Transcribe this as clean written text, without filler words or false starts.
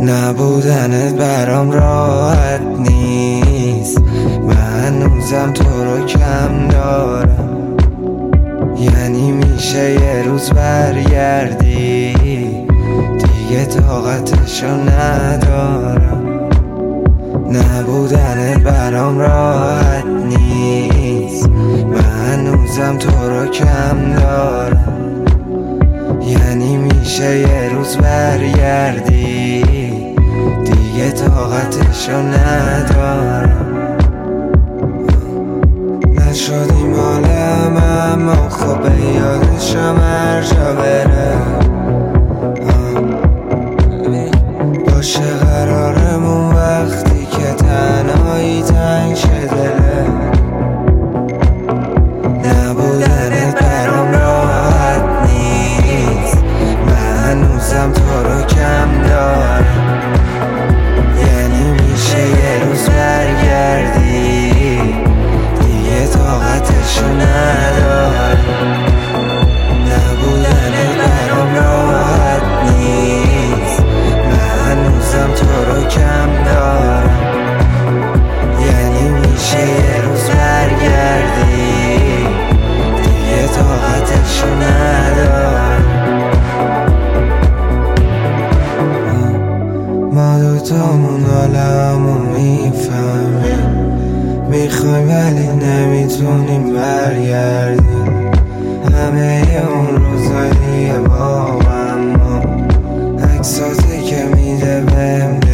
نبودنت برام راحت نیست، من هنوزم تو رو کم دارم. یعنی میشه یه روز برگردی، دیگه طاقتشو ندارم. نبودنت برام راحت نیست، من هنوزم تو رو کم دارم. یعنی میشه یه روز برگردی، دیگه طاقتشو ندارم. نشدیم مال اما خوبه یادشم هر جا بره. باشه قرارمون وقتی که تنهایی تنگ شه دله. نبودنت برام راحت نیست، من هنوزم تو رو کم دارم. یعنی میشه یه روز برگردی، دیگه طاقتشو ندارم. نبودنت برام راحت نیست، من هنوزم تو رو کم دارم. یعنی میشه یه روز برگردی، دیگه طاقتشو ندارم. ما دوتامون حالمون میفهمیم، میخوایم ولی نمیتونیم برگردیم. همه اون روزایی با اما عکساتی که میده بهم